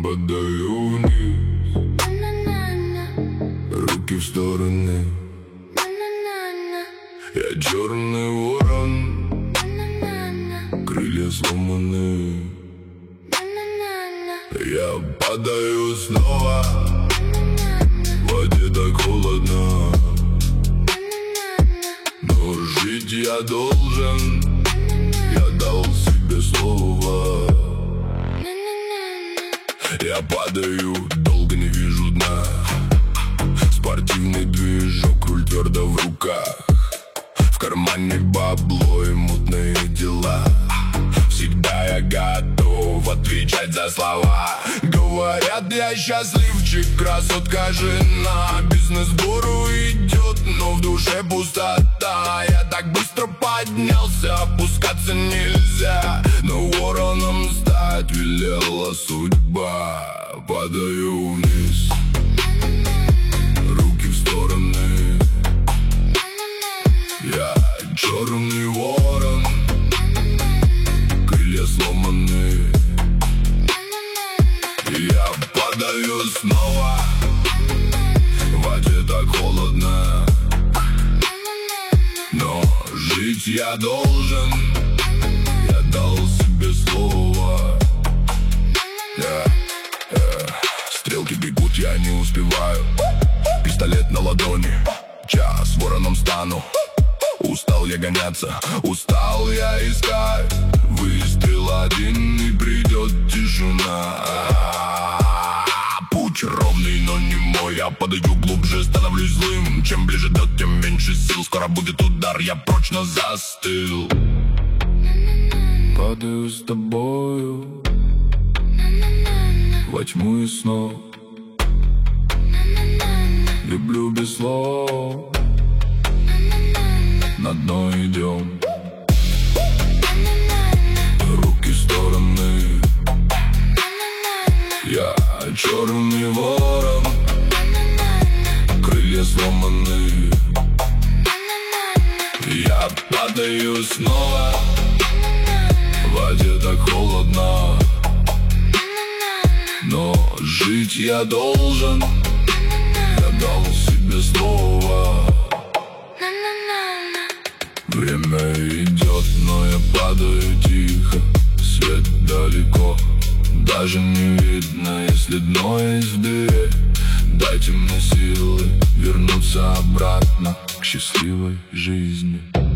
падаю вниз, руки в стороны. Я черный ворон, крылья сломаны. Я падаю снова, в воде так холодно, но жить я должен, я дал себе слово. Я падаю, долго не вижу дна. Спортивный движок, руль твердо в руках. В кармане бабло и мутные дела. Всегда я готов отвечать за слова. Говорят, я счастливчик, красотка жена. Бизнес гору идет, но в душе пустота. Я так быстро поднялся, опускаться нельзя, но вороном стать велела судьба. Падаю вниз, руки в стороны. Я черный ворон, крылья сломаны. Я падаю снова, в воде так холодно, но жить я должен, я дал себе слово. Стрелки бегут, я не успеваю. Пистолет на ладони, час вороном стану. Устал я гоняться, устал я искать. Выстрел один и придет тишина. Путь ровный, но не мой. Я падаю глубже, становлюсь злым. Чем ближе до, тем меньше сил. Скоро будет удар, я прочно застыл. Падаю с тобою во тьму и снов. Люблю без слов, на дно идем. Руки в стороны. Я черный ворон, крылья сломаны. Я падаю снова, в воде так холодно, но жить я должен, я дал себе слово. Время идет, но я падаю тихо. Свет далеко, даже не видно, если дно есть в дыре. Дайте мне силы вернуться обратно к счастливой жизни.